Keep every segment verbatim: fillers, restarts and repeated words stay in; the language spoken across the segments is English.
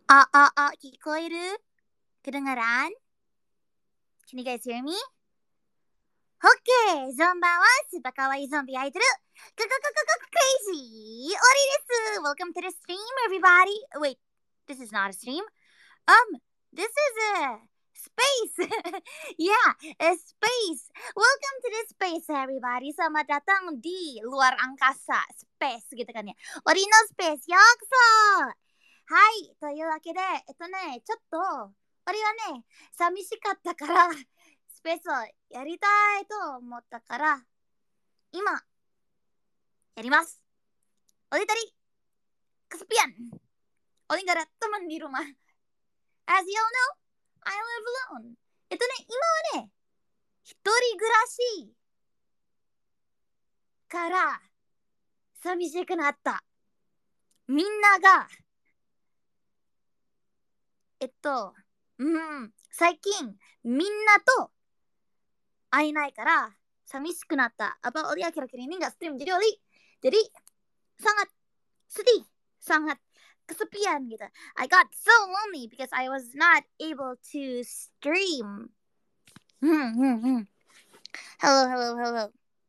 あ、あ、あ、聞こえる？Kedengaran? Can you guys hear me? Okay, ゾンバはスーパーかわいいゾンビアイドル、ククククククレイジーオリです。Welcome to the stream, everybody. Wait, this is not a stream. Um, this is a space. Yeah, a space. Welcome to the space, everybody. Selamat datang di luar angkasa, space gitu kan ya. Ori no space, yokoso. はい、というわけで、えっとね、ちょっと、俺はね、寂しかったから、スペースをやりたいと思ったから、今、やります。Oli tadi kesepian. Oli gak ada teman di rumah. As you all know, I live alone. えっとね、今はね、一人暮らしから寂しくなった。みんなが、えっと、うん、最近、みんなと会えないから、寂しくなった. Apa Oli akhir-akhir ini gak stream. Jadi Oli, jadi sangat sedih, sangat kesepian gitu. I got so lonely because I was not able to stream. Hmm, hmm, hmm. Hello, hello, hello.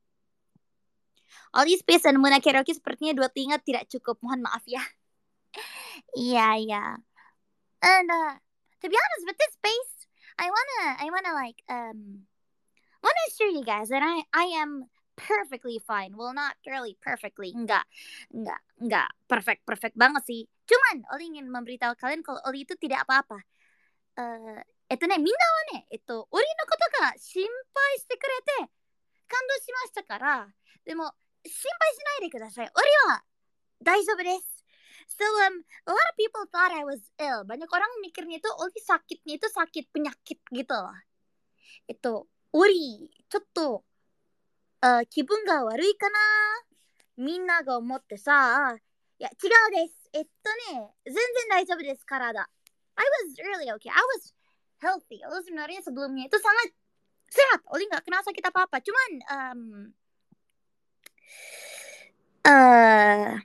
Oli Space dan Muna Karaoke sepertinya dua telinga tidak cukup. Mohon maaf ya. Iya, iya. And uh, to be honest, with this space, I wanna, I wanna like, um, wanna assure you guys that I, I am perfectly fine. Well, not really perfectly. Enggak, enggak, enggak perfect, perfect banget sih. Cuman, Oli ingin memberitahu kalian kalau Oli itu tidak apa-apa. Uh, えっとね、みんなはね、えっと、Oli のことが心配してくれて、感動しましたから、でも、心配しないでください。Oli は大丈夫です。So, um, a lot of people thought I was ill. Banyak orang mikirnya itu Oli sakitnya itu sakit penyakit gitu loh. えっと、Oli、ちょっと、あ、気分が悪いかなみんなが思ってさ、いや、違うです。えっとね、全然大丈夫です、体。I was really okay. I was healthy. Oli sebenarnya sebelumnya itu sangat sehat. Oli nggak kena sakit apa-apa. Cuman, um, uh,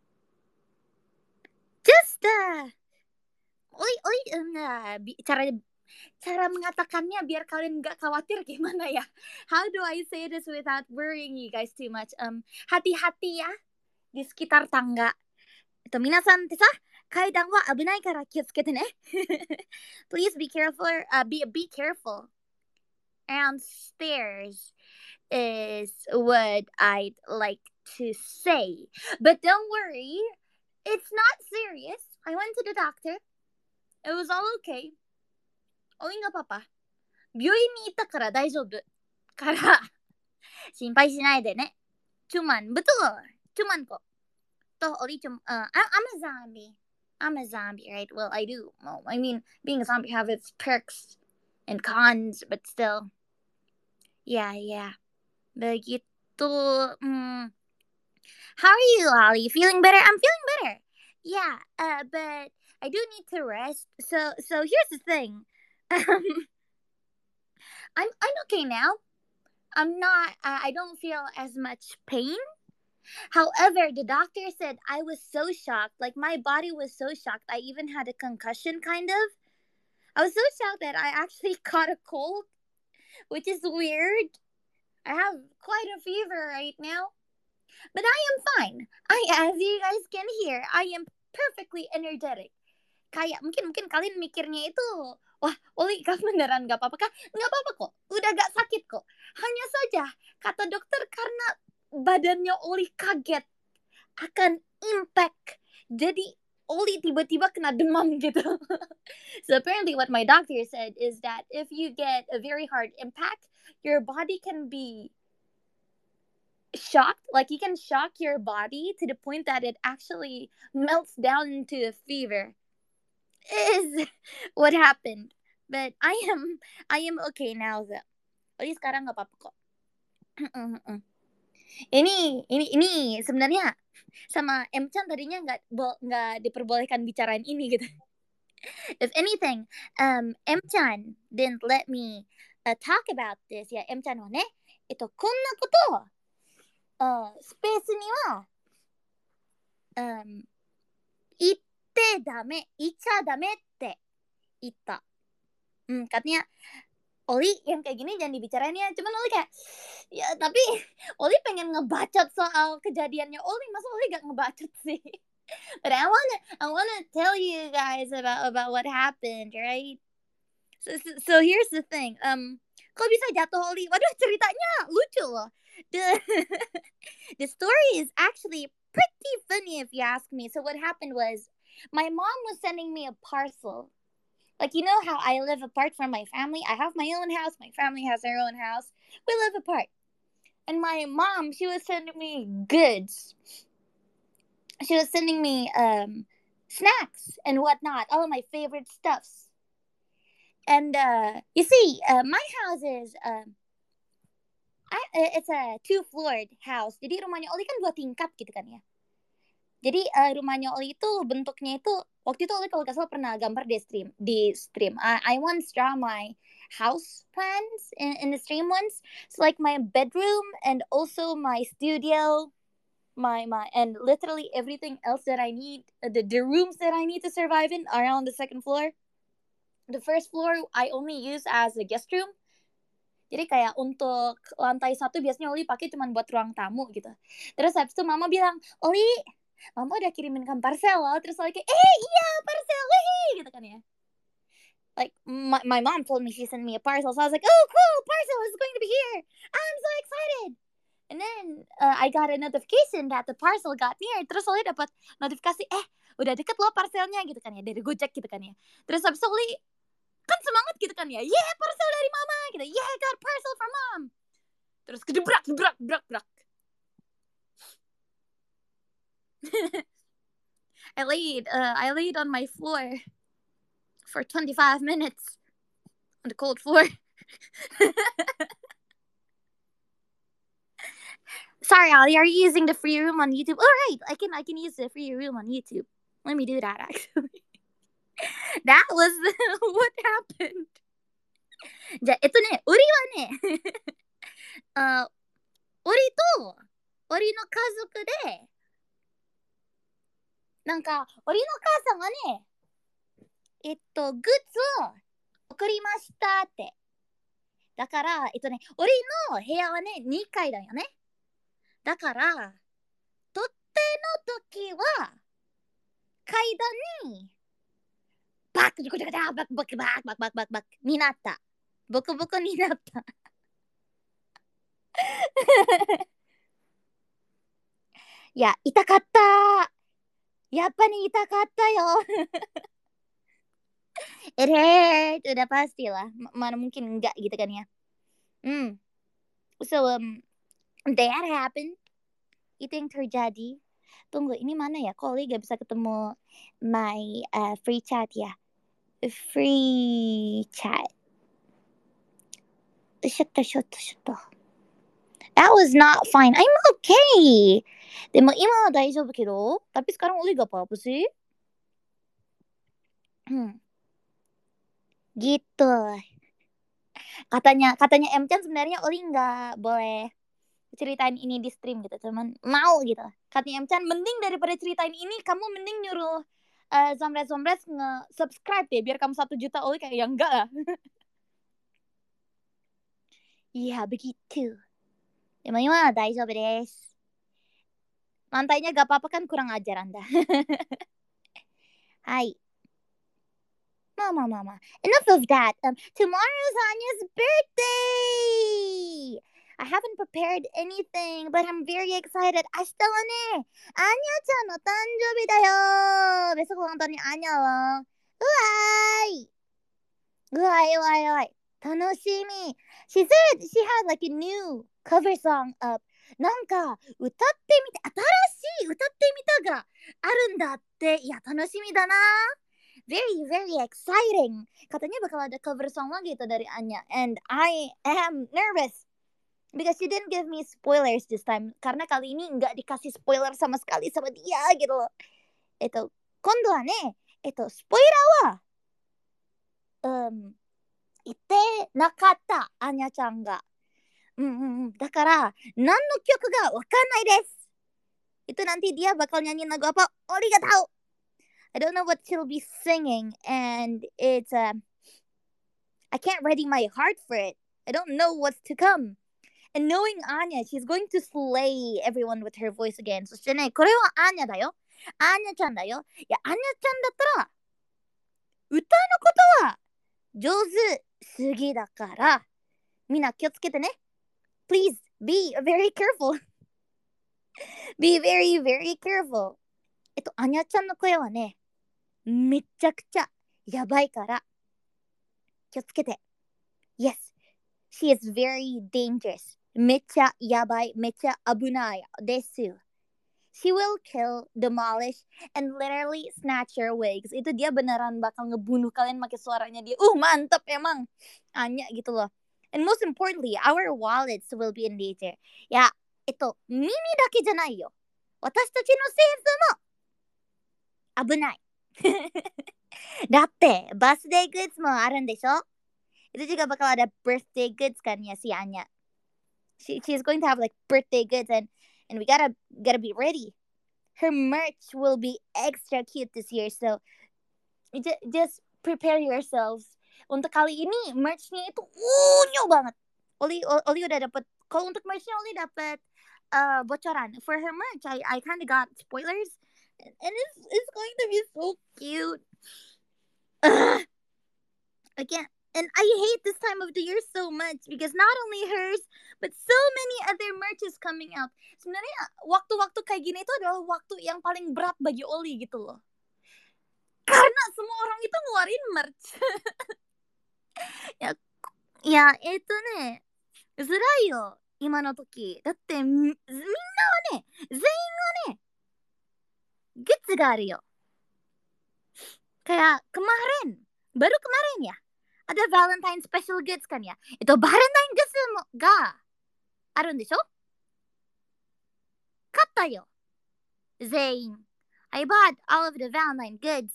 just, uh, Oli, Oli, uh, cara cara mengatakannya biar kalian nggak khawatir gimana ya? How do I say this without worrying you guys too much? Um, hati-hati ya di sekitar tangga. えっと、皆さんってさ、階段は危ないから気をつけてね。Please be careful, uh, be, be careful. And stairs is what I'd like to say. But don't worry, it's not serious. I went to the doctor. It was all okay. おいがパパ、病院に行ったから大丈夫。から、心配しないでね。Cuman, betul. Cuman kok. Toh Oli cum, uh, I- I'm a zombie. I'm a zombie, right? Well, I do. Well, I mean, being a zombie have its perks and cons, but still. Yeah, yeah. Begitu. Mm. How are you, Ollie? Feeling better? I'm feeling better. Yeah, uh, but I do need to rest. So, so here's the thing. Um, I'm I'm okay now. I'm not. Uh, I don't feel as much pain. However, the doctor said I was so shocked. Like my body was so shocked. I even had a concussion, kind of. I was so shocked that I actually caught a cold, which is weird. I have quite a fever right now, but I am fine. I, as you guys can hear, I am perfectly energetic. Kayak mungkin mungkin kalian mikirnya itu, wah, Oli, kamu beneran gak apa-apa kah? Gak apa-apa kok, udah gak sakit kok. Hanya saja, kata dokter, karena badannya Oli kaget akan impact. Jadi Oli tiba-tiba kena demam gitu. So apparently what my doctor said is that if you get a very hard impact, your body can be shocked. Like you can shock your body to the point that it actually melts down into a fever. Is what happened. But I am I am okay now though. Oli sekarang gak apa-apa kok. Ini ini ini sebenarnya sama M-chan tadinya nggak nggak diperbolehkan bicarain ini gitu. If anything, um, M-chan didn't let me uh, talk about this. いや、M-chan はね、えっと、こんなことを、uh, スペースには、um, 言っててダメ、言っちゃダメって言った。Hmm, katanya Oli yang kayak gini jangan dibicarain ya. Cuman Oli kayak, ya tapi Oli pengen ngebacot soal kejadiannya Oli. Masa Oli gak ngebacot sih? But I wanna, I wanna tell you guys about about what happened, right? So, so, so here's the thing. Um, kok bisa jatuh Oli? Waduh, ceritanya lucu loh. The the story is actually pretty funny if you ask me. So what happened was, my mom was sending me a parcel. Like, you know how I live apart from my family? I have my own house. My family has their own house. We live apart. And my mom, she was sending me goods. She was sending me um, snacks and whatnot. All of my favorite stuffs. And uh, you see, uh, my house is... Uh, I, it's a two-floored house. Jadi rumahnya Oli kan dua tingkat gitu kan ya. Jadi uh, rumahnya Oli itu bentuknya itu, waktu itu Oli kalau gak salah pernah gambar di stream. Di stream. I, I once draw my house plans in, in the stream once. So like my bedroom and also my studio, my my and literally everything else that I need, the, the rooms that I need to survive in are on the second floor. The first floor I only use as a guest room. Jadi kayak untuk lantai satu biasanya Oli pakai cuma buat ruang tamu gitu. Terus habis itu mama bilang, Oli, mama udah kirimin kan parcel loh. Terus Oli kayak, eh iya parcel, wih gitu kan ya. Like my, my mom told me she sent me a parcel. So I was like, oh cool, parcel is going to be here. I'm so excited. And then uh, I got a notification that the parcel got near. Terus Oli dapat notifikasi, eh udah deket loh parcelnya gitu kan ya. Dari Gojek gitu kan ya. Terus habis itu Oli kan semangat gitu kan ya. Yeah, parcel dari mama gitu. Yeah, I got parcel from mom. Terus kedebrak, kedebrak, kedebrak, kedebrak. I laid, uh, I laid on my floor for twenty-five minutes on the cold floor. Sorry, Ali, are you using the free room on YouTube? All right, I can, I can use the free room on YouTube. Let me do that actually. That was what happened. じゃあ、えっとね、オリはね、あ、オリとオリの家族で、なんか、オリの母さんがね、えっと、グッズを送りましたって。だから、えっとね、オリの部屋はね、にかいだよね。だから、取っ手の時は、階段に、バックバックバックバックバックバックバックバックバックバックになった。ボコボコになった。いや、痛かった。やっぱり痛かったよ。It hurt. Udah pasti lah. Mana mungkin enggak gitu kan ya. Hmm. So, um, that happened. Itu yang terjadi. Tunggu, ini mana ya? Kok Oli gak bisa ketemu my uh, free chat ya? Free chat. Shut shut shut. That was not fine. I'm okay. でも今は大丈夫けど、tapi sekarang Oli gak apa-apa sih. Hmm. Gitu. Katanya katanya M-chan sebenarnya Oli nggak boleh ceritain ini di stream gitu, cuman mau gitu. Katanya M-chan, mending daripada ceritain ini kamu mending nyuruh uh, Zomres-Zomres nge-subscribe deh biar kamu satu juta. Oli kayak ya enggak lah. Iya begitu. Emang gimana? Daijoubu desu. Lantainya gak apa-apa kan, kurang ajar Anda. Hai. Mama, mama. Enough of that. Um, tomorrow's Anya's birthday. I haven't prepared anything, but I'm very excited. 明日はね、アニャちゃんの誕生日だよ。besok ulang tahunnya Anya loh. Uai. Uai, uai, uai. 楽しみ. She said she had like a new cover song up. なんか歌ってみて、新しい歌ってみたがあるんだって。いや、楽しみだな。Very, very exciting. Katanya bakal ada cover song lagi itu dari Anya. And I am nervous. Because she didn't give me spoilers this time. Karena kali ini nggak dikasih spoiler sama sekali sama dia gitu loh. えっと、今度はね、えっと、スポイラーは、うん、言ってなかった、アニャちゃんが。うんうんうん。だから、何の曲がわかんないです。Itu nanti dia bakal nyanyi lagu apa? Oli gak tahu. I don't know what she'll be singing, and it's uh, I can't ready my heart for it. I don't know what's to come. And knowing Anya, she's going to slay everyone with her voice again. そしてね、これはアーニャだよ。アーニャちゃんだよ。いや、アーニャちゃんだったら、歌のことは上手すぎだから、みんな気をつけてね。Please be very careful. be very, very careful. えっと、アニャちゃんの声はね、めちゃくちゃやばいから、気をつけて。Yes, she is very dangerous. めっちゃやばい、めっちゃ危ないです。She will kill, demolish, and literally snatch your wigs. Itu dia beneran bakal ngebunuh kalian pakai suaranya dia. Uh, mantap emang. Anya gitu loh. And most importantly, our wallets will be in danger. Ya, itu, mimi だけじゃないよ。私たちのセーフも危ない。だって、バースデーグッズもあるんでしょ Itu juga bakal ada birthday goods kan ya si Anya. She, she's going to have like birthday goods and and we gotta gotta be ready. Her merch will be extra cute this year, so just, just prepare yourselves. Untuk kali ini merchnya itu unyu banget. Oli Oli udah dapet. Kalau untuk merchnya Oli dapet uh, bocoran. For her merch, I I kind of got spoilers, and it's it's going to be so cute. Ugh. I can't. And I hate this time of the year so much because not only hers, but so many other merches coming out. Sebenarnya waktu-waktu kayak gini itu adalah waktu yang paling berat bagi Oli gitu loh. Karena semua orang itu ngeluarin merch. ya, ya itu ne, 辛いよ今の時。だってみんなはね、全員はね、グッズがあるよ。Kayak kemarin, baru kemarin ya. Ada Valentine special goods kan ya. Itu Valentine goods もがあるんでしょ買ったよ。全員。I bought all of the Valentine goods.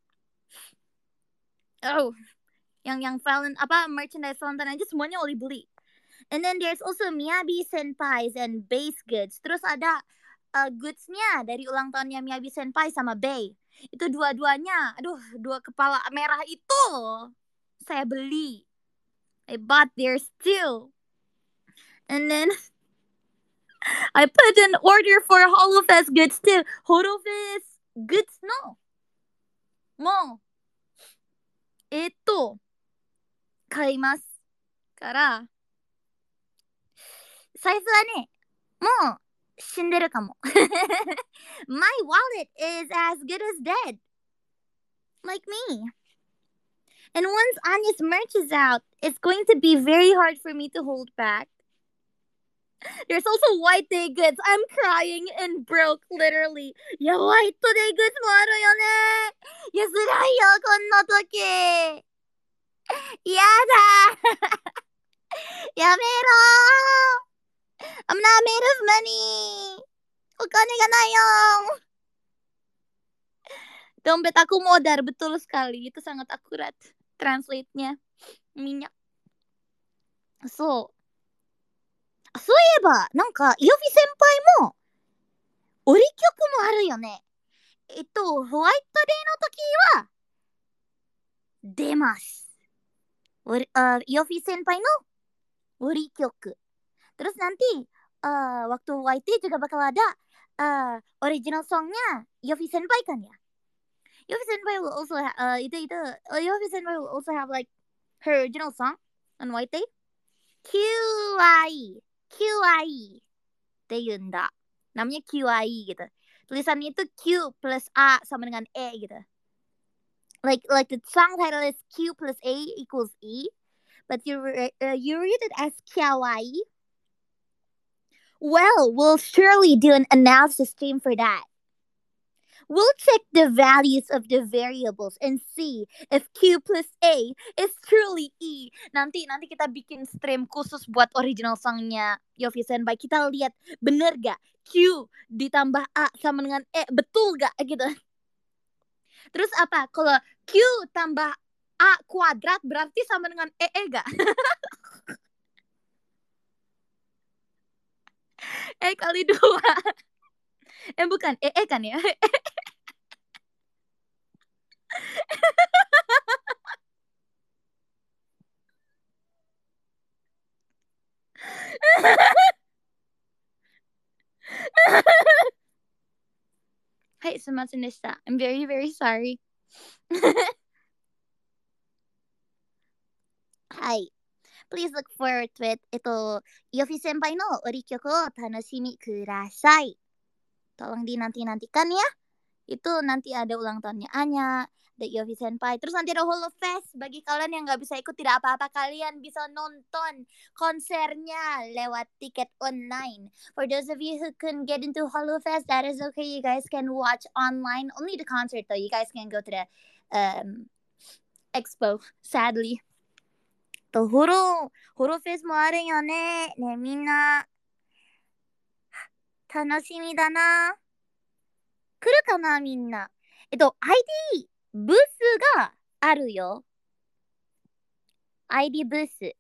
Oh, yang yang Valen apa merchandise Valentine aja semuanya Oli beli. And then there's also Miyabi Senpais and base goods. Terus ada uh, goods-nya dari ulang tahunnya Miyabi Senpai sama Bay. Itu dua-duanya, aduh, dua kepala merah itu saya beli. I bought theirs too. And then I put an order for Holofest goods too. Holofest goods no. Mo. えっと、買いますから、財布はね、もう死んでるかも。My wallet is as good as dead. Like me. And once Anya's merch is out, it's going to be very hard for me to hold back. There's also white day goods. I'm crying and broke, literally. いや、white day goods もあるよね。いや、辛いよ、こんな時。やだ。やめろ。I'm not made of money. お金がないよ。Dompet aku modar, betul sekali. Itu sangat akurat. Translate-nya. Minyak. そう。そういえば、なんか、イオフィ先輩も、折り曲もあるよね。えっと、ホワイトデーの時は、出ます。Uh, Yofi Senpai no Ori Kyoku. Terus nanti uh, waktu Y T juga bakal ada uh, original songnya Yofi Senpai kan ya. Yofi Senpai will also ha- uh, itu itu uh, Yofi Senpai will also have like her original song on Y T. Q I Q I って言うんだ。namanya Q I gitu. Tulisannya itu Q plus A sama dengan E gitu. Like like the song title is Q plus A equals E, but you re- uh, you read it as kawaii. Well, we'll surely do an analysis stream for that. We'll check the values of the variables and see if Q plus A is truly E. Nanti nanti kita bikin stream khusus buat original songnya Yofi Senpai. Kita lihat bener gak Q ditambah A sama dengan E betul gak gitu. Terus apa? Kalau Q tambah A kuadrat berarti sama dengan E E gak? E kali dua. Eh bukan, E E kan ya? はい、すみませんでした。I'm very, very sorry. はい。Please look forward to it. えっと、ヨフィ先輩の売り曲を楽しみください。Tolong dinanti-nantikan ya. Itu nanti ada ulang tahunnya Anya, ada Yofi Senpai. Terus nanti ada Holo Fest. Bagi kalian yang nggak bisa ikut tidak apa-apa. Kalian bisa nonton konsernya lewat tiket online. For those of you who couldn't get into Holo Fest, that is okay. You guys can watch online. Only the concert though. You guys can go to the um, expo, sadly. と、ホロ、ホロフェスもあるよね。ね、みんな、楽しみだな。来るかな、みんな。えっと、アイディー、ブースがあるよ。アイディー ブース。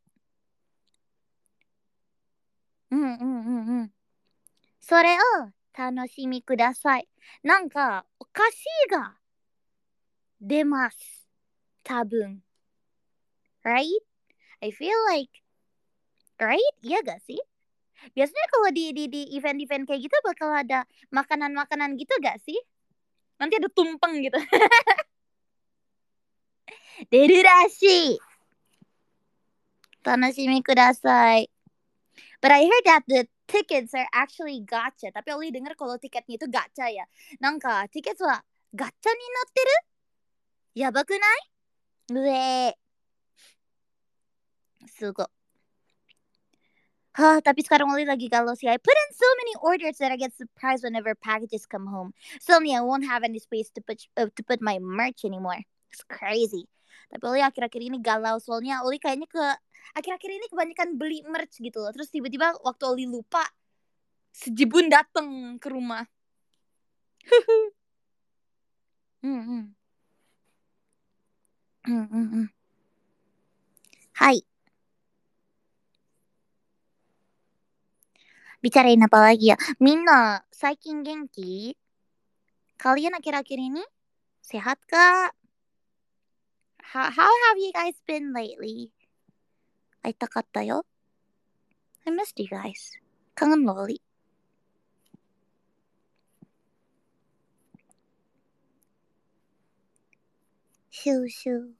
うんうんうんうん。それを楽しみください。なんか、お菓子が出ます。多分。Right? I feel like, right? Iya gak sih? Biasanya kalau di, di, di event-event kayak gitu bakal ada makanan-makanan gitu gak sih? Nanti ada tumpeng gitu. Deru rashi. Tanoshimi kudasai. But I heard that the tickets are actually gacha. Tapi Oli denger kalau tiketnya itu gacha ya. Nanka, tiket wa gacha ni natteru? Yabaku nai? Ue. Sugo. Huh, tapi sekarang Oli lagi galau sih. I put in so many orders that I get surprised whenever packages come home. Suddenly I won't have any space to put uh, to put my merch anymore. It's crazy. Tapi Oli akhir-akhir ini galau soalnya Oli kayaknya ke akhir-akhir ini kebanyakan beli merch gitu loh. Terus tiba-tiba waktu Oli lupa, sejibun dateng ke rumah. hmm, hmm. Hmm, hmm, hmm. Hai. Bicarain apa lagi ya? Minna, saikin genki? Kalian akhir-akhir ini sehat kah? How, how have you guys been lately? 会いたかったよ。I missed you guys. kangen loli. Shoo shoo.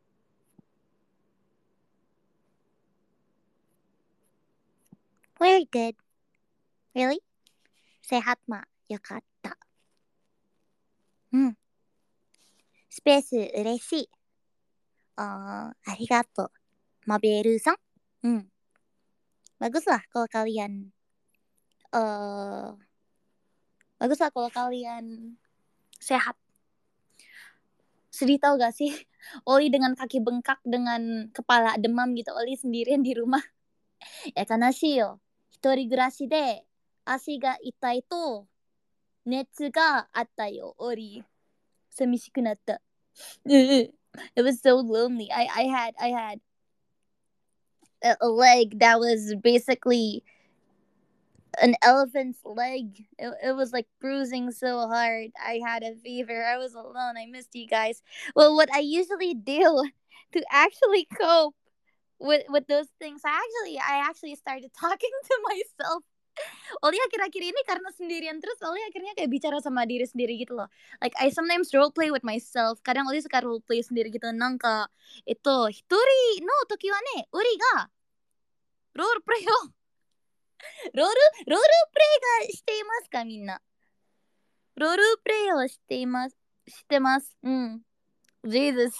We're good. Really? Sehat ma. Yokatta. うん。スペース嬉しい。あー、ありがとう。マベルさん。うん。Bagus lah kalau kalian uh, bagus lah kalau kalian sehat. Sedih tau gak sih? Oli dengan kaki bengkak, dengan kepala demam gitu. Oli sendirian di rumah. Ya kanashii yo. Hitori gurashi de ashi ga itai to netsu ga atta yo, Oli. Samishiku natta. It was so lonely. I, I had I had a, a leg that was basically an elephant's leg. It, it was like bruising so hard. I had a fever. I was alone. I missed you guys. Well, what I usually do to actually cope with with those things, I actually I actually started talking to myself. Oli akhir-akhir ini karena sendirian terus, Oli akhirnya kayak bicara sama diri sendiri gitu loh. Like I sometimes role play with myself. Kadang Oli suka role play sendiri gitu. Nangka itu hitori no toki wa ne, uri ga role play o ロール、ロールプレイがしていますかみんな。ロールプレイをしています。してます。うん。Jesus.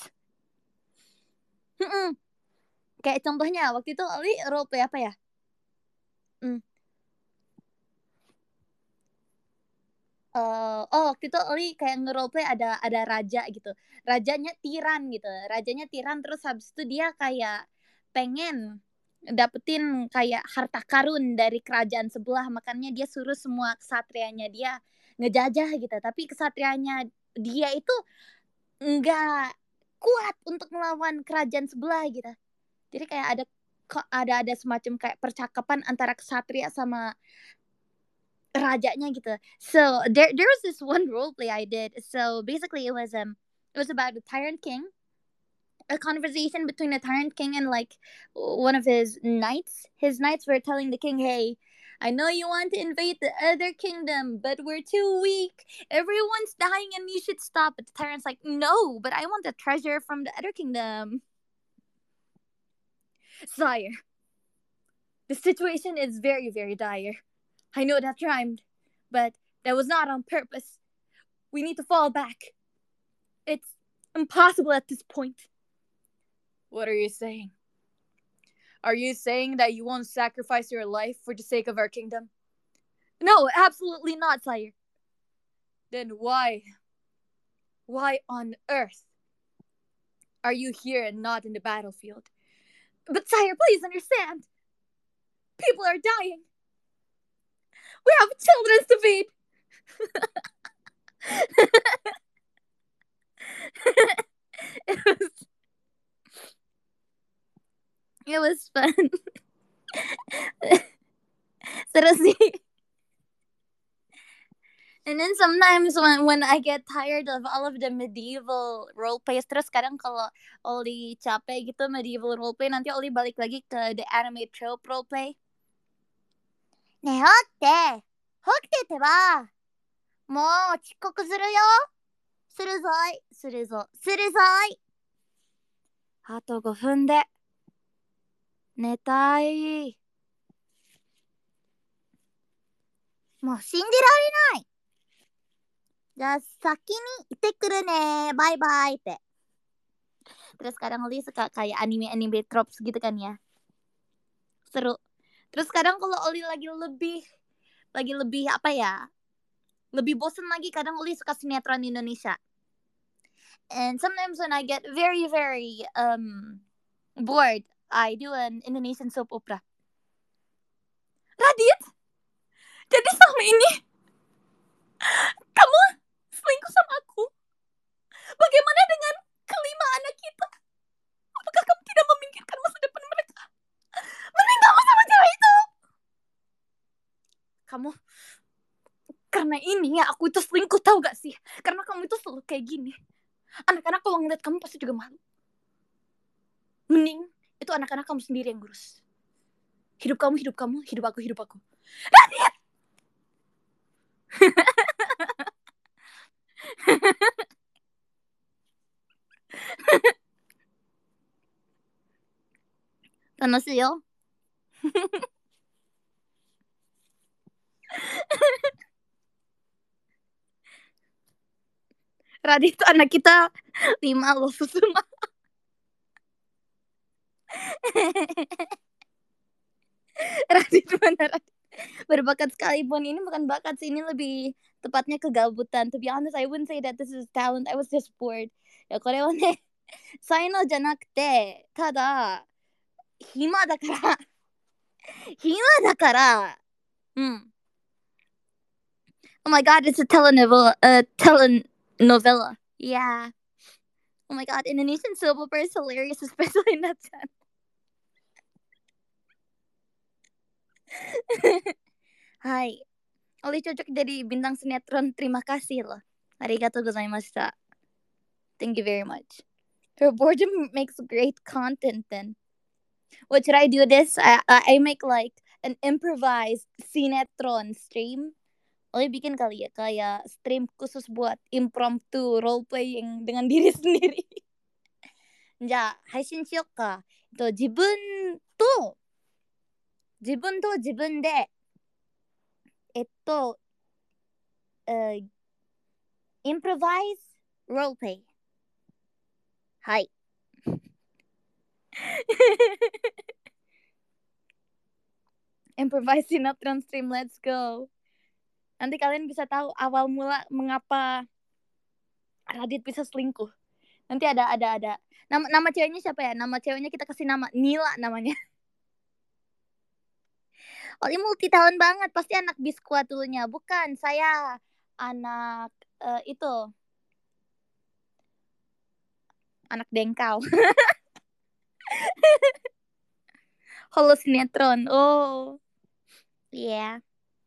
Hmm. Kayak contohnya waktu itu Oli role play apa ya? Hmm. Uh, oh waktu itu Oli kayak nge-role play ada ada raja gitu. Rajanya tiran gitu. Rajanya tiran terus habis itu dia kayak pengen dapetin kayak harta karun dari kerajaan sebelah, makanya dia suruh semua kesatrianya dia ngejajah gitu, tapi kesatrianya dia itu nggak kuat untuk melawan kerajaan sebelah gitu. Jadi kayak ada ada ada semacam kayak percakapan antara kesatria sama rajanya gitu. So there there was this one role play I did. So basically it was um It was about a tyrant king, a conversation between a tyrant king and like one of his knights. His knights were telling the king, "Hey, I know you want to invade the other kingdom, but we're too weak. Everyone's dying and you should stop." But the tyrant's like, "No, but I want the treasure from the other kingdom." Sire, the situation is very, very dire. I know that rhymed, but that was not on purpose. We need to fall back. It's impossible at this point. What are you saying? Are you saying that you won't sacrifice your life for the sake of our kingdom? No, absolutely not, sire. Then why? Why on earth are you here and not in the battlefield? But sire, please understand. People are dying. We have children to feed. it was it was fun. Seriously. And then sometimes when when I get tired of all of the medieval role plays, terus kadang kalau Oli capek gitu medieval role play, nanti Oli balik lagi ke the anime trope role play. ねえって起きててばもう遅刻するよするぞいするぞするぞいあとごふんで寝たいもう信じられないじゃあ先に行ってくるねバイバイって Terus kadang Oli suka kayak anime-anime tropes gitu kan ya seru. Terus kadang kalau Oli lagi lebih lagi lebih apa ya lebih bosen lagi kadang Oli suka sinetron Indonesia. And sometimes when I get very very um bored, I do an Indonesian soap opera. Radit, jadi selama ini kamu selingkuh sama aku. Bagaimana dengan kelima anak kita? Apakah kamu tidak memikirkan masa depan mereka? Mending kamu sama cewek itu. Kamu, karena ini ya aku itu selingkuh tahu gak sih? Karena kamu itu selalu kayak gini. Anak-anak kalau ngeliat kamu pasti juga malu. Mending itu anak-anak kamu sendiri yang ngurus. Hidup kamu, hidup kamu, hidup aku, hidup aku. Radit! Tanoshi yo. Radit itu anak kita lima loh Susuma. Radit mana Radit? Berbakat sekalipun ini bukan bakat sih, ini lebih tepatnya kegabutan. To be honest, I wouldn't say that this is talent. I was just bored. いやこれはね、才能じゃなくて、ただ暇だから暇だから。うん。Oh my god, it's a telenovela. A telenovela. Yeah. Oh my god, Indonesian soap opera is hilarious, especially in that sense. Hai. Oli cocok jadi bintang sinetron. Terima kasih loh. Arigatou gozaimashita. Thank you very much. Her boredom makes great content then. What should I do this? I, I make like an improvised sinetron stream. Oli bikin kali ya kayak stream khusus buat impromptu role playing dengan diri sendiri. じゃあ配信しよっか。えっと自分と自分と自分でえっと、uh, improvise role play. はい。Improvise sinetron stream, let's go. Nanti kalian bisa tahu awal mula mengapa Radit bisa selingkuh. Nanti ada ada ada. Nama nama ceweknya siapa ya? Nama ceweknya kita kasih nama Nila namanya. Oli multi talent banget, pasti anak biskuat dulunya. Bukan, saya anak uh, itu. Anak dengkau. Holo sinetron. Oh. Iya. Yeah.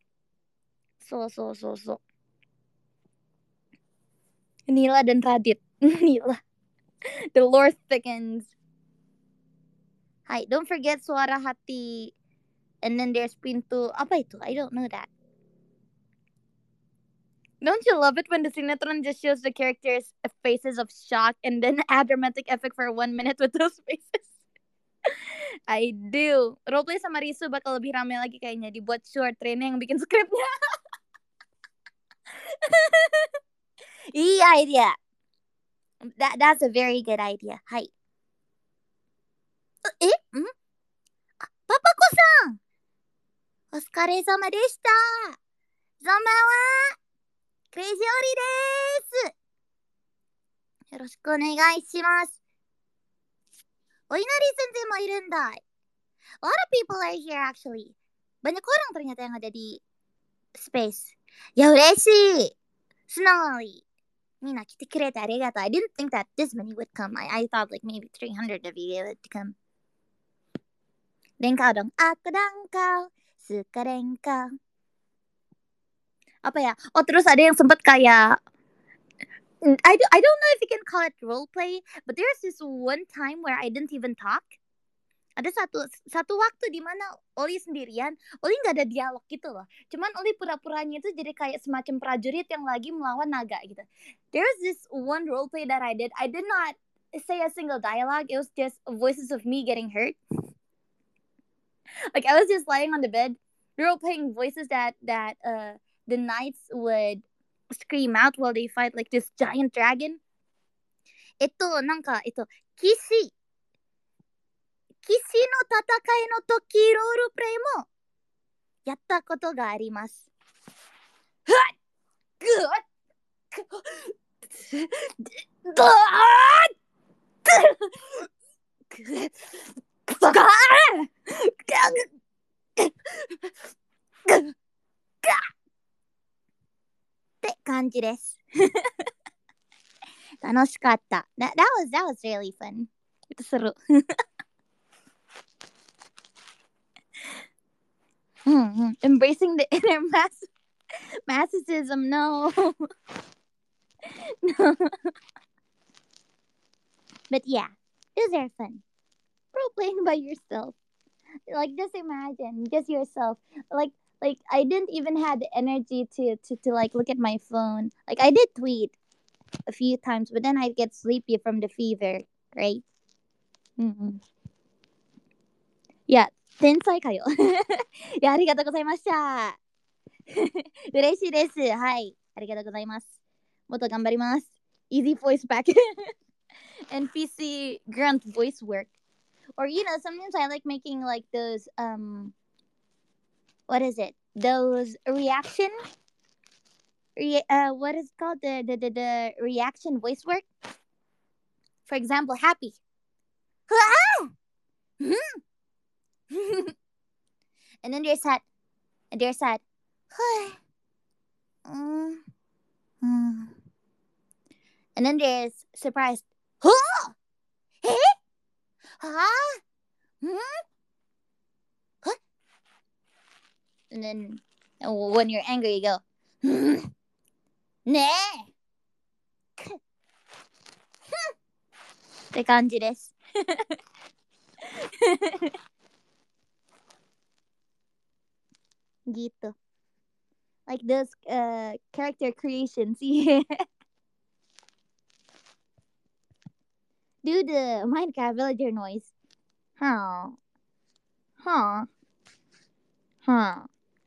So so so so. Nila dan Radit. The lore thickens. Hi, don't forget Suara Hati. And then there's Pintu. Apa itu? I don't know that. Don't you love it when the Sinetron just shows the characters' faces of shock and then add dramatic effect for one minute with those faces? I do. Roleplay sama Risu bakal lebih rame lagi kayaknya. Dibuat short training yang bikin skripnya. Iya idea. That, that's a very good idea. Hai. Eh? Hmm? Papako-san! Otsukare-sama deshita! Zanmai wa Crazy Ori desu! Yoroshiku onegai shimasu. Oinari-sensei mo iru nda. A lot of people are here actually. Banyak orang ternyata yang ada di space. Ya ureshi. Senang. Mina kite kurete arigato. I didn't think that this many would come. I, I thought like maybe three hundred of you would come. Renkao dong. Aku dangkau. Suka renkao. Apa ya? Oh terus ada yang sempet kayak I, do, I don't know if you can call it role play, but there's this one time where I didn't even talk. Ada satu satu waktu di mana Oli sendirian, Oli nggak ada dialog gitu loh. Cuman Oli pura-puranya itu jadi kayak semacam prajurit yang lagi melawan naga gitu. There was this one role play that I did. I did not say a single dialogue. It was just voices of me getting hurt. Like I was just lying on the bed, role playing voices that that uh the knights would scream out while they fight like this giant dragon. Ito, nanka, ito, kishi. Kishi no tatakai no toki role play mo yatta koto ga arimasu.って感じです。楽しかった。That, that was that was really fun. する。うんうん。Embracing the inner mass masochism, no. No. But yeah, it was very fun. Role playing by yourself. Like just imagine, just yourself. Like like I didn't even have the energy to, to, to like look at my phone. Like I did tweet a few times, but then I'd get sleepy from the fever, right? Mm-hmm. Yeah, 天才かよ。いや、ありがとうございました。嬉しいです。はい。ありがとうございます。もっと頑張ります。Easy voice back. N P C grunt voice work. Or, you know, sometimes I like making like those, um, what is it? Those reaction, re- uh, what is it called? The, the, the, the reaction voice work. For example, happy. And then there's sad. And there's sad. And then there's surprised. And then when you're angry, you go,ねえって感じです。Gitu. Like those uh, character creations. Yeah. Do the Minecraft villager noise. Huh. Huh. Huh.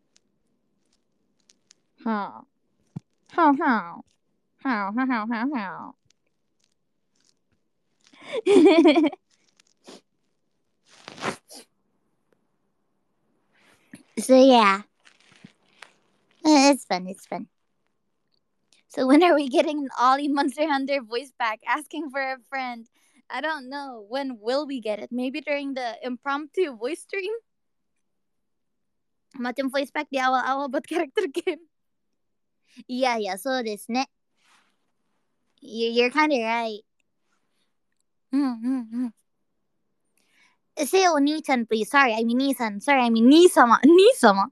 Huh. How how. How how how how how. So yeah. It's fun, it's fun. So when are we getting an Ollie Monster Hunter voice pack asking for a friend? I don't know. When will we get it? Maybe during the impromptu voice stream? Macam voice pack di awal-awal buat character game. Iya, iya, so desu ne. You're kind of right. Mm-hmm. Say Oni-chan, please. Sorry, I mean Nii-san. Sorry, I mean Nii-sama. Nii-sama.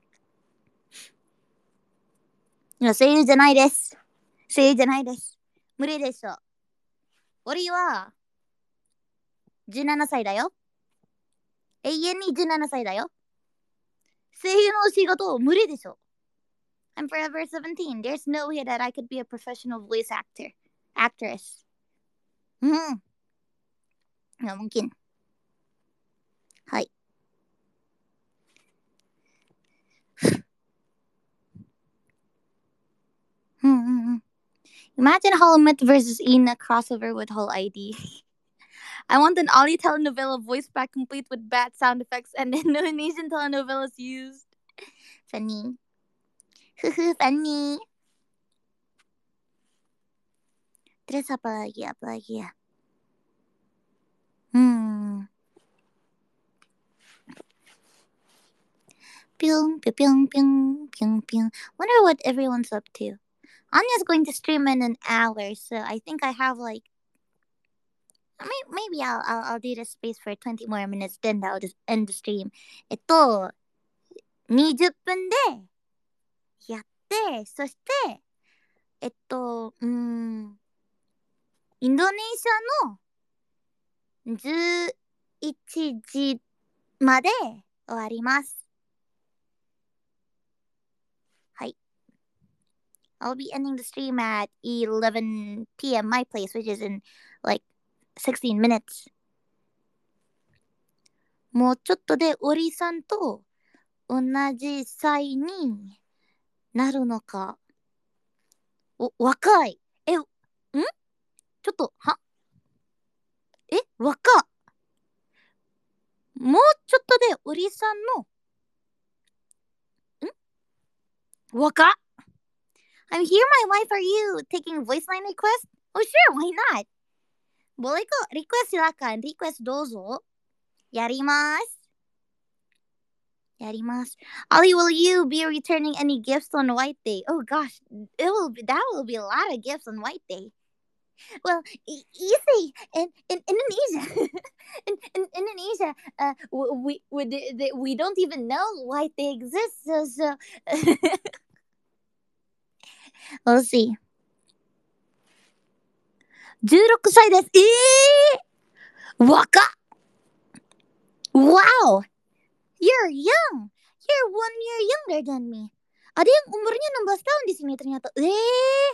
いや、声優じゃないです。声優じゃないです。 無理でしょ。俺はじゅうななさいだよ。永遠にじゅうななさいだよ。声優のお仕事無理でしょ。I'm forever seventeen. There's no way that I could be a professional voice actor. Actress. うん。いや、mungkin. はい。うんうんうん。Imagine Holomit versus Ina crossover with whole I D. I want an Ollie telenovela voice pack complete with bad sound effects and Indonesian telenovelas used. Funny. Huhu, funny. Terus apa lagi? Apa lagi ya? Hmm. Pyong, pyong, pyong, pyong, pyong. Wonder what everyone's up to. Anya's going to stream in an hour, so I think I have like maybe I'll I'll, I'll do the space for twenty more minutes, then I'll just end the stream. えっと、にじゅっぷんでやって、そして、えっと、うーん、インドネシアのじゅういちじまで終わります。はい。I'll be ending the stream at eleven p.m. my place, which is in like sixteen minutes. もうちょっとでオリさんと同じ歳になるのか。お、若い。え、んちょっと、はえ、若っ。もうちょっとでオリさんの、ん若っ。I'm here, my wife. Are you taking voice line request? Oh, sure, why not? Boleh kok, request silakan. Request どうぞ。やります。やります。Ollie, will you be returning any gifts on White Day? Oh gosh, it will be, that will be a lot of gifts on White Day. Well, y- you see, in, in Indonesia, in, in Indonesia, uh, we, we we we don't even know White Day exists. So, so we'll see. じゅうろくさいです。えー、若っ Wow, you're young. You're one year younger than me. Ada yang umurnya enam belas tahun di sini ternyata. Eh,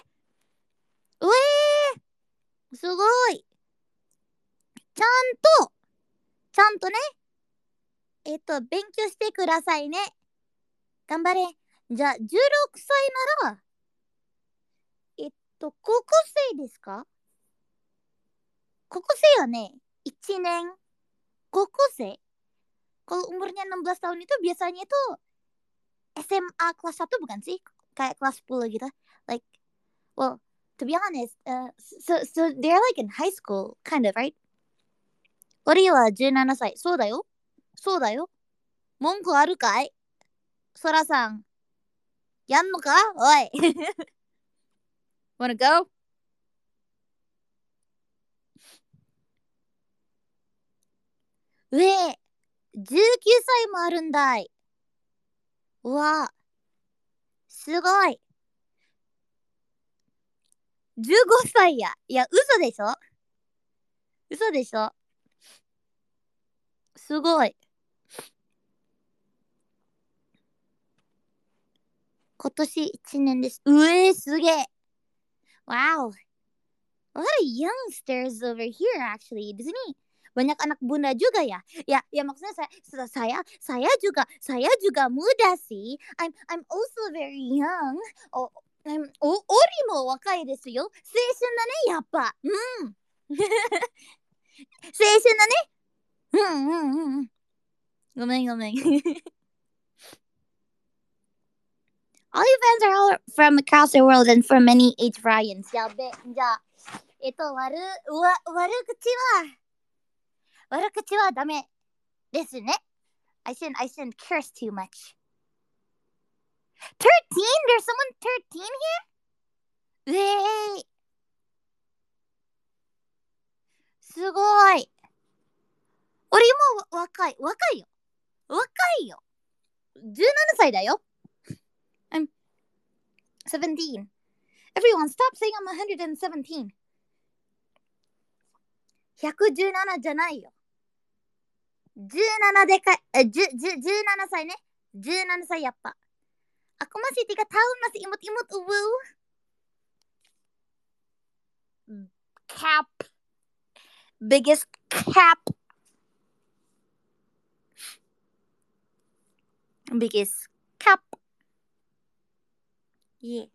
weh, すごい。ちゃんと、ちゃんとね、えっと、勉強してくださいね。頑張れ。じゃあ、じゅうろくさいなら、えっと、高校生ですか？高校生はね、いちねん。高校生? Kalau umurnya enam belas tahun itu biasanya itu S M A kelas satu bukan sih? Kayak kelas sepuluh gitu. Like, well, to be honest, uh, so, so they're like in high school, kind of, right? 俺はじゅうななさい。そうだよ。そうだよ。文句あるかい？そらさん。やんのか？おい。Wanna go? 上、じゅうきゅうさいもあるんだい。うわ、すごい。じゅうごさいや。いや、嘘でしょ？嘘でしょ？すごい。今年いちねんです。うえー、すげえ。Wow. A lot of youngsters over here actually. Di sini banyak anak bunda juga ya. Ya, ya maksudnya saya saya saya juga saya juga muda sih. I'm I'm also very young. Oh, I'm お、おりも若いですよ。青春だね、やっぱ。うん。青春だね。うんうんうんうん。ごめんごめん。All your fans are all from across the world and from many age variants. やべ。じゃあ、えっと、悪、わ、悪口は、悪口はダメですね。I shouldn't, I shouldn't curse too much. thirteen? There's someone thirteen here? えー、すごい。俺も若い。若いよ。若いよ。じゅうななさいだよ。I'm seventeen. Everyone, stop saying I'm one hundred seventeen. ひゃくじゅうななじゃないよ。じゅうななでかい、eh, ju- ju- じゅうななさいね。じゅうななさいya Pak. Aku masih tiga tahun masih imut-imut uwu. Cap. Biggest cap. Biggest cap. Yeah.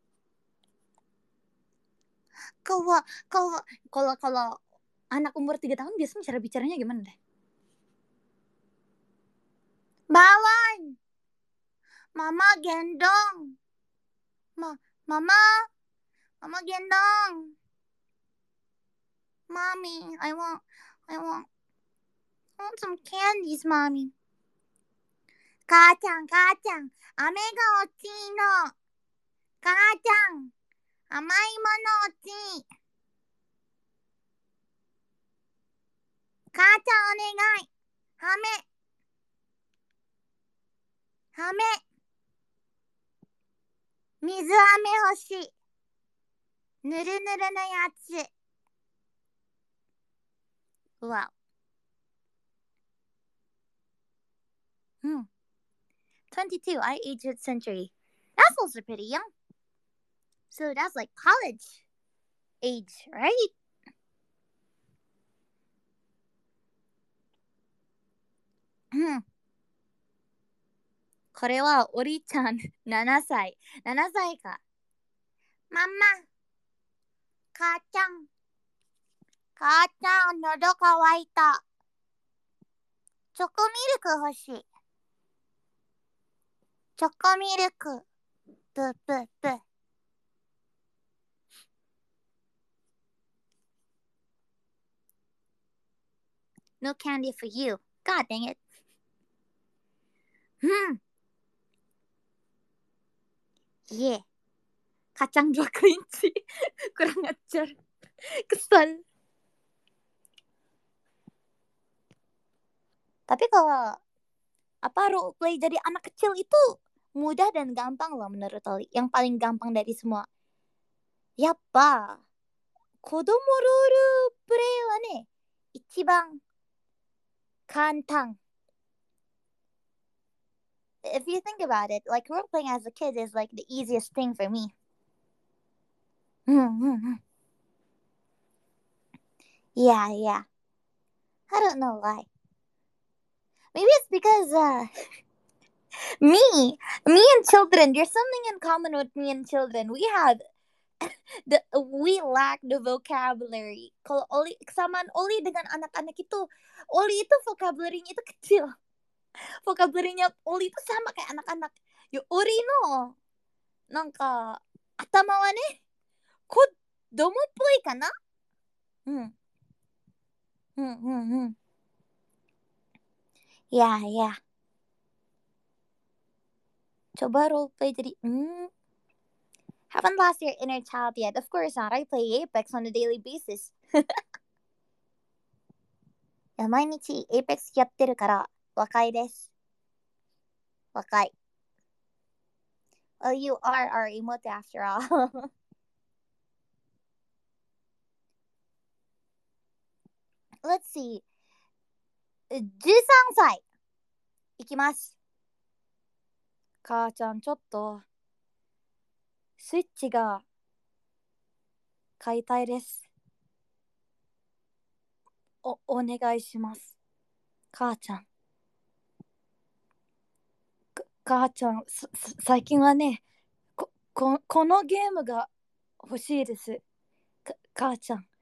Kalau kalau kalau kalau anak umur tiga tahun biasanya cara bicaranya gimana deh? Bawang. Mama gendong. Ma, mama. Mama gendong. Mommy, I want I want I want some candies, mommy. 母ちゃん、母ちゃん、飴が欲しいの。母ちゃん、甘いもの欲しい。母ちゃんお願い。飴。飴。水飴欲しい。ぬるぬるのやつ。Wow. Hmm. twenty-two. I aged at century. That's also pretty young. So that's like college age, right? Hmm. これはおりちゃんななさい。ななさいか。ママ。母ちゃん。母ちゃん、喉乾いた。チョコミルク欲しい。チョコミルク。プププ。No candy for you. God dang it. Hmm. Yeah. Kacang dua kelinci. Kurang ajar. Kesel. Tapi kalau apa role play jadi anak kecil itu mudah dan gampang loh menurut Oli. Yang paling gampang dari semua. Yappa. Kodomo role play wa ne, ichiban kantan. If you think about it, like role playing as a kid is like the easiest thing for me. Yeah, yeah. I don't know why. Maybe it's because uh me, me and children, there's something in common with me and children. We have the we lack the vocabulary. Kalau Oli kesamaan Oli dengan anak-anak itu, Oli itu vocabulary-nya itu kecil. Vocabulary-nya Oli itu sama kayak anak-anak. Yo Oli no, なんか頭はね、子供っぽいかな。うん。うんうんうん。Yeah, yeah. Coba role play jadi, hmm. Haven't lost your inner child yet. Of course not. I play Apex on a daily basis. いや、毎日 Apex やってるから若いです。若い。Well, you are our emote after all. Let's see. じゅうさんさい。いきます。母ちゃん、ちょっと、スイッチが買いたいです。お、お願いします。母ちゃん。母ちゃん、最近はね、こ、こ、このゲームが欲しいです。か、母ちゃん。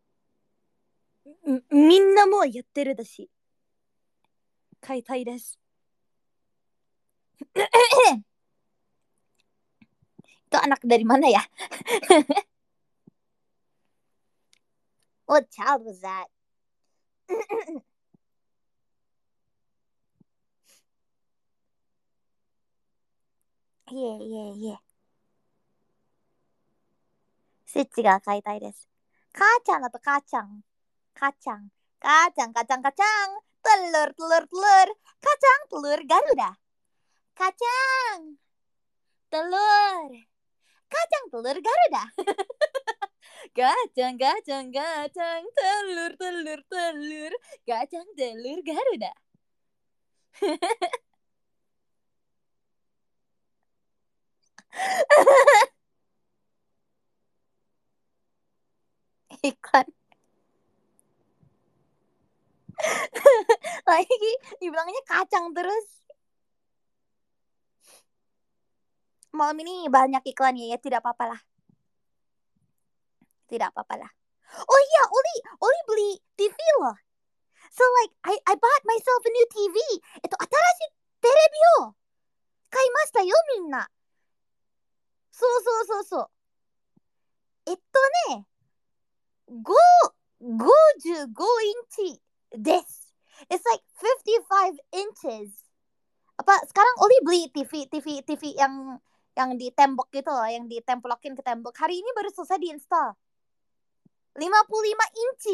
みんなもうやってるだし。買いたいです。Itu anak dari mana ya? What child was that? Yeah, yeah, yeah. スイッチが買いたいです。母ちゃんだと母ちゃん。母ちゃん。母ちゃん、kacang kacang. Telur, telur, telur. Kacang, telur, Garuda. Kacang. Telur. Kacang, telur, Garuda. Gacang, gacang, gacang, telur, telur, telur, gacang, telur, Garuda. Iklan. Lagi dibilangnya kacang terus. Malam ini banyak iklan ya, ya tidak apa-apa lah. Tidak apa-apa lah. Oh iya, Oli, Oli beli T V loh. So like, I, I bought myself a new T V. えっと、新しいテレビを買いましたよ、みんな。そうそうそうそう。えっとね、ご、ごじゅうごインチです。It's like fifty-five inches. Apa sekarang Oli beli T V T V T V yang yang di tembok gitu loh, yang ditemplokin ke tembok. Hari ini baru selesai diinstal. lima puluh lima inci.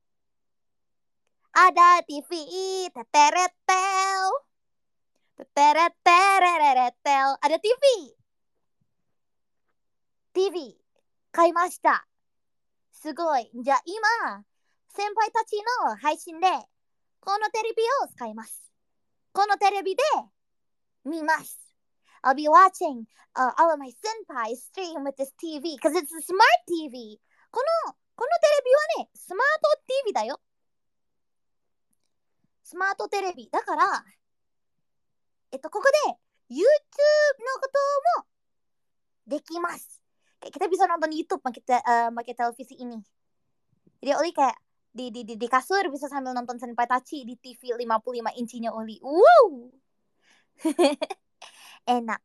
Ada T V, teteretel. Teteretereretel. Ada T V. T V 買いました。すごい。じゃあ今、先輩たちの配信で、このテレビを使います。このテレビで見ます。I'll be watching、uh, all of my senpais stream with this T V because it's a smart T V. この、このテレビはね、スマート ティーブイ だよ。スマートテレビ。だから、えっと、ここで YouTube のこともできます。Kita bisa nonton YouTube pakai uh, pakai televisi ini. Jadi Oli kayak di di di, di kasur bisa sambil nonton Senpai Tachi di T V lima puluh lima incinya Oli. Wow. Enak.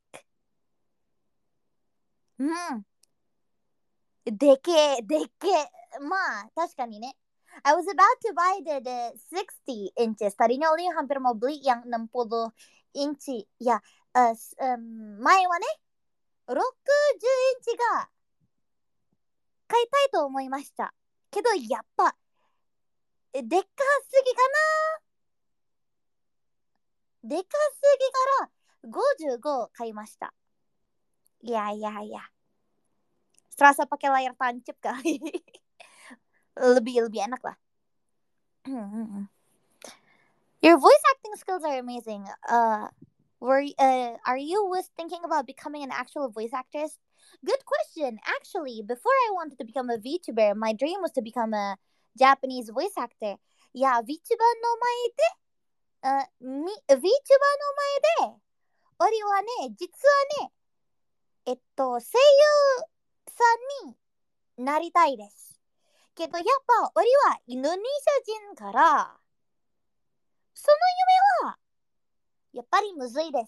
Hmm. でけえ、でけえ。まあ、確かにね。I was about to buy the, the sixty inches. Tadinya Oli hampir mau beli yang enam puluh inci. Ya, uh, um, 前はね、ろくじゅうインチが買いたいと思いました。けど、やっぱ、でっかすぎかな。でかすぎからごじゅうご買いました。いやいやいや。Serasa pakai layar tancap kali. lebih lebih enak lah. Your voice acting skills are amazing. Uh, were uh, are you was thinking about becoming an actual voice actress? Good question. Actually, before I wanted to become a VTuber, my dream was to become a Japanese voice actor. Yeah, VTuber の前で、uh, み VTuber の前で、オリはね、実はね、えっと、声優さんになりたいです。けど、やっぱ、オリはインドネシア人から、その夢は、やっぱりむずいです。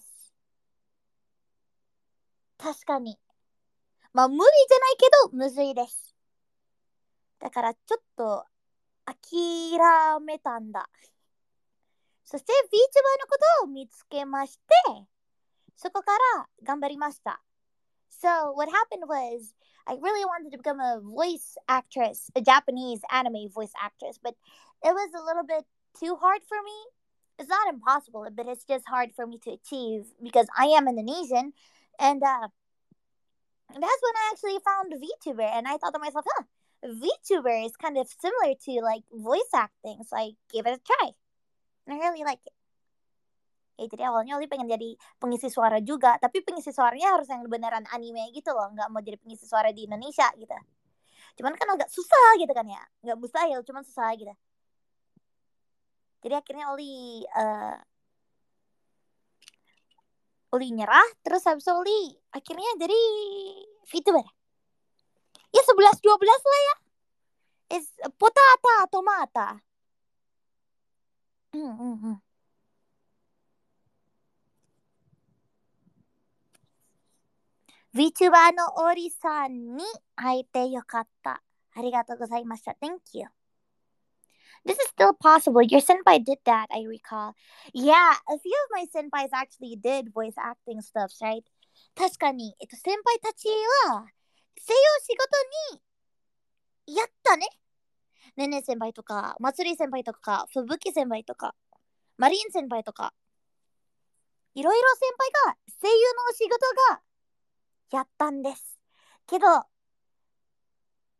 確かに。まあ、無理じゃないけど、むずいです。だから、ちょっと、諦めたんだ。そして、VTuber のことを見つけまして、そこから頑張りました。So, what happened was, I really wanted to become a voice actress, a Japanese anime voice actress, but it was a little bit too hard for me. It's not impossible, but it's just hard for me to achieve because I am Indonesian, and uh, that's when I actually found VTuber, and I thought to myself, huh, VTuber is kind of similar to like voice acting, so I gave it a try, and I really like it. Ya, jadi awalnya Oli pengen jadi pengisi suara juga, tapi pengisi suaranya harus yang beneran anime gitu loh, nggak mau jadi pengisi suara di Indonesia gitu. Cuman kan agak susah gitu kan ya, nggak mustahil, cuman susah gitu. Jadi akhirnya Oli uh, Oli nyerah, terus habis Oli akhirnya jadi VTuber. Ya sebelas dua belas lah ya. Is potata tomata. Hmm, hmm, hmm. VTuber のオリさんに会えてよかった。ありがとうございました。Thank you. This is still possible. Your senpai did that, I recall. Yeah, a few of my senpais actually did voice acting stuff, right? 確かに、えっと、先輩たちは声優仕事にやったね。ねね先輩とか、まつり先輩とか、ふぶき先輩とか、マリン先輩とか、いろいろ先輩が声優のお仕事がやったんです。けど、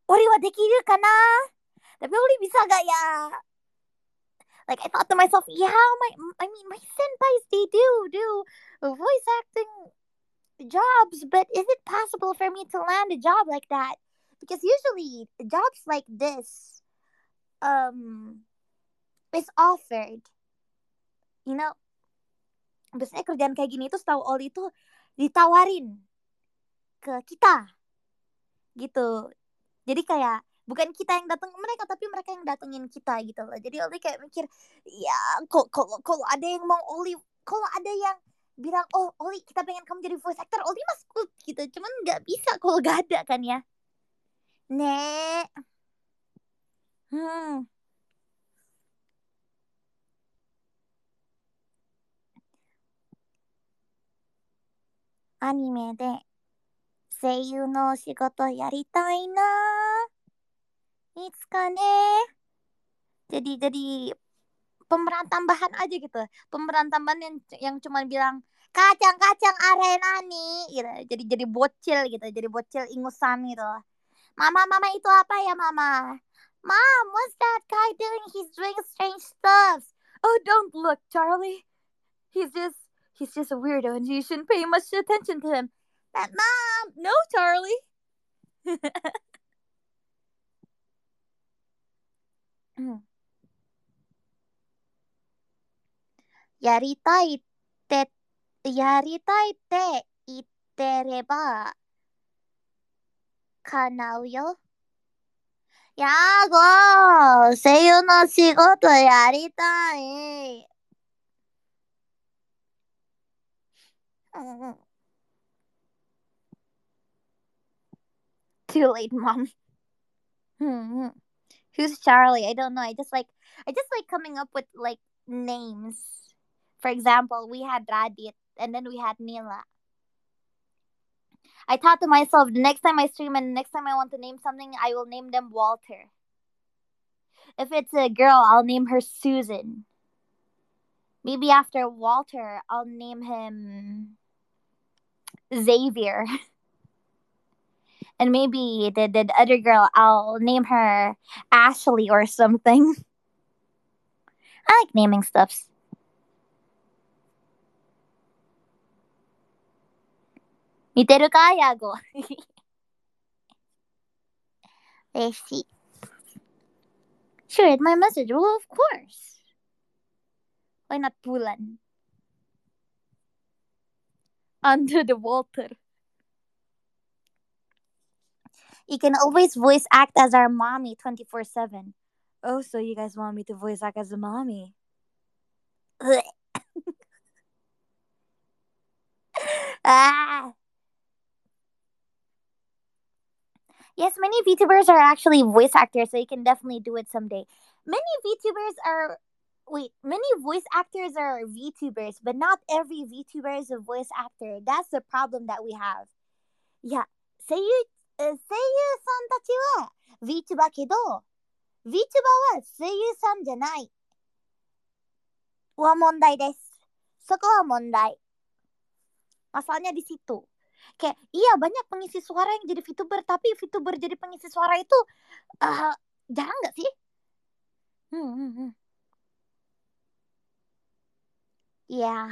Ori wa dekiru kana? Tapi Ori bisa gak ya? Like I thought to myself, yeah, my I mean my senpais they do do voice acting jobs, but is it possible for me to land a job like that? Because usually jobs like this um is offered, you know. Biasanya kerjaan kayak gini tuh setahu Oli tuh ditawarin ke kita gitu. Jadi kayak bukan kita yang datang ke mereka, tapi mereka yang datengin kita gitu loh. Jadi Oli kayak mikir, ya kok kalau kalau ada yang mau Oli, kalau ada yang bilang, oh Oli kita pengen kamu jadi voice actor, Oli mas good gitu. Cuman nggak bisa kalau gak ada kan ya. Nek. Hmm. Anime で声優のお仕事やりたいな。いつかね。Jadi jadi pemeran tambahan aja gitu. Pemeran tambahan yang yang cuma bilang kacang-kacang arena nih gitu. Jadi jadi bocil gitu. Jadi bocil ingusan gitu. Mama, mama itu apa ya mama? Mom, what's that guy doing? He's doing strange stuff. Oh, don't look, Charlie. He's just he's just a weirdo and you shouldn't pay much attention to him. But mom, no, Charlie. うん、やりたいって、やりたいって言ってれば叶うよ。やーごー、声優の仕事やりたい。うんうん。Too late, mom. Hmm. Who's Charlie? I don't know. I just like I just like coming up with like names. For example, we had Radit and then we had Nila. I thought to myself, the next time I stream and the next time I want to name something, I will name them Walter. If it's a girl, I'll name her Susan. Maybe after Walter, I'll name him Xavier. And maybe the, the other girl, I'll name her Ashley or something. I like naming stuffs. Miteru ka, Yago? Let's see. Sure, read my message. Well, of course. Why not Bulan? Under the water. You can always voice act as our mommy twenty-four seven. Oh, so you guys want me to voice act as a mommy? Ah. Yes, many VTubers are actually voice actors, so you can definitely do it someday. Many VTubers are wait, many voice actors are VTubers, but not every VTuber is a voice actor. That's the problem that we have. Yeah, 声優、声優さんたちは VTuber けど、VTuber は声優さんじゃないは問題です。そこは問題。Masalahnya di situ. Kayak iya banyak pengisi suara yang jadi VTuber, tapi VTuber jadi pengisi suara itu uh, jarang nggak sih? Hmm, hmm, hmm. Yeah.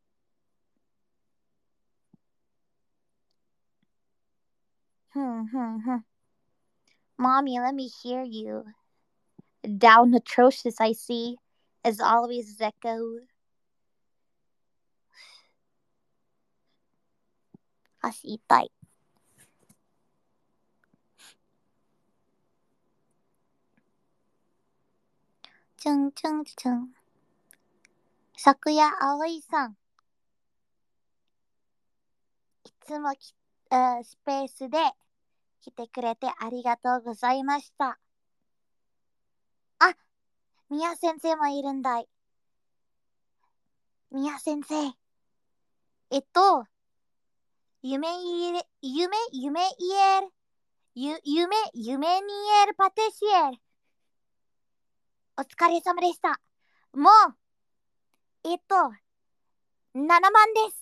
Hmm, hmm, hmm. Mommy, let me hear you. Down atrocious, I see. As always, Zeko. 足痛い。ちゅんちゅんちゅん。昨夜、葵さん。いつもき、uh, スペースで来てくれてありがとうございました。あ、宮先生もいるんだい。宮先生。えっと、夢言える、夢、夢言える、ゆ、夢、夢に言えるパティシエル。お疲れ様でした。もう、えっと、ななまんです。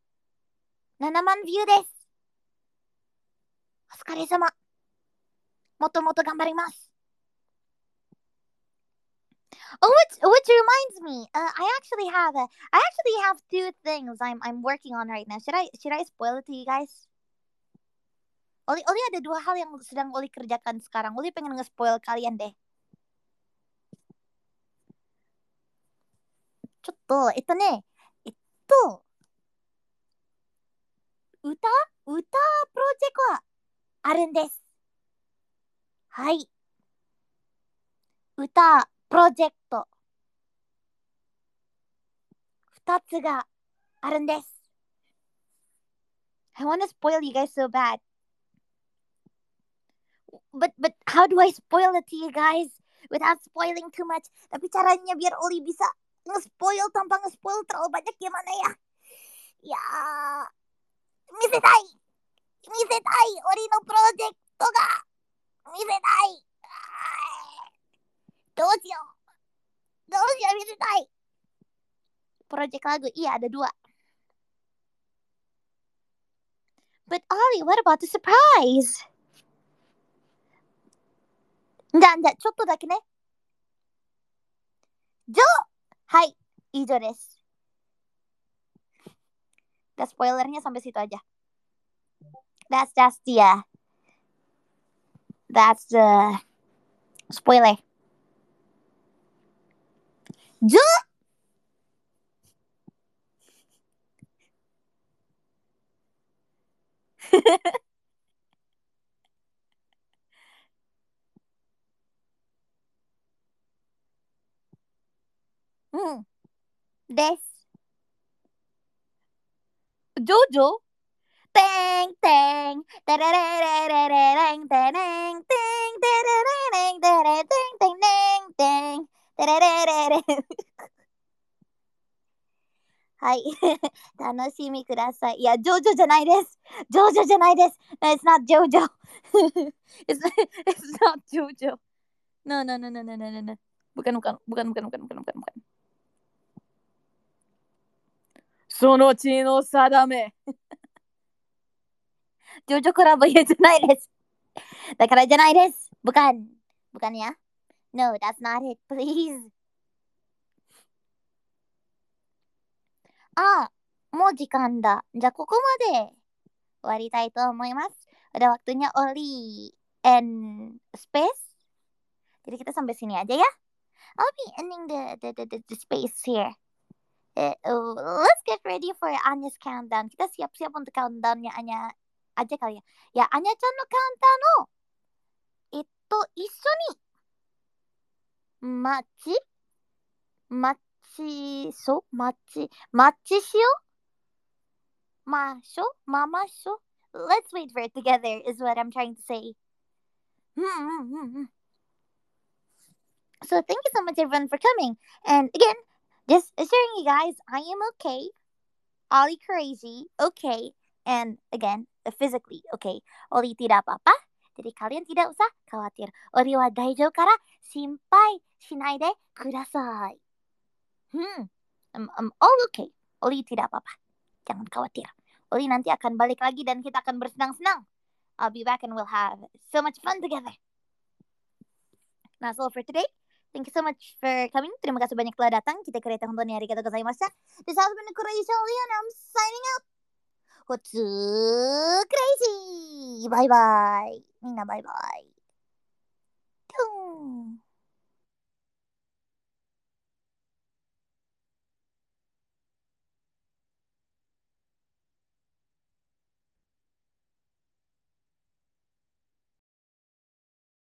ななまんビューです。お疲れ様。 もっともっと頑張ります。Oh, which which reminds me, uh, I actually have a I actually have two things I'm I'm working on right now. Should I should I spoil it to you guys? Oli Oli ada dua hal yang sedang Oli kerjakan sekarang. Oli pengen nge-spoil kalian deh. ちょっと、えっとね、えっと、歌歌プロジェクトはあるんです。はい。歌プロジェクト二つがあるんです。I want to spoil you guys so bad. But but how do I spoil it to you guys without spoiling too much? Tapi caranya biar Oli bisa nge-spoil tanpa nge-spoil terlalu banyak gimana ya? Ya, misetai. Misetai Oli no project ga misetai. どうしよう。どうしよう見せたい。Project lagu, iya ada dua. But Ollie, what about the surprise? じゃあ、じゃあ、ちょっとだけね。じゃあ、はい、以上です。Udah spoilernya sampai situ aja. That's just the, uh, that's the spoiler. じゃあうん。です。ジョジョテンテンテレレレレレレンテレンテンテレレレンテレテンテンテンテレレレレンはい。楽しみください。いや、ジョジョじゃないです。ジョジョじゃないです。It's not JoJo. it's, it's not JoJo. No, no, no, no, no, no, no. Bukan, bukan, bukan, bukan, bukan, bukan, bukan, bukan. その血の定め。ジョジョクラブじゃないです。だからじゃないです。bukan. Bukan ya? No, that's not it, please. あ、もう時間だ。じゃあここまで終わりたいと思います。Udah waktunya Oli and space. Jadi kita sampai sini aja ya. I'll be ending the the the, the, the space here. Uh, uh, let's get ready for Anya's countdown. Kita siap-siap untuk countdownnya Anya aja kali ya. Ya, Anya-chan no countdown をえっと一緒に待ち待ちそ待ち待ちしよましょまましょ Let's wait for it together is what I'm trying to say. So thank you so much everyone for coming. And again, just assuring you guys, I am okay. Ollie crazy, okay. And again, physically okay. Ollie tidak apa-apa. Jadi kalian tidak usah khawatir. Ollie wa daijoubu kara shinpai shinai de kudasai. Hmm, I'm, I'm all okay. Ollie tidak apa-apa. Jangan khawatir. Ollie nanti akan balik lagi dan kita akan bersenang-senang. I'll be back and we'll have so much fun together. That's all for today. Thank you so much for coming. Terima kasih banyak telah datang. Kita kereta honton ni arigatou gozaimashita. This has been Crazy Ollie and I'm signing out. What's crazy? Bye bye. みんなバイバイ。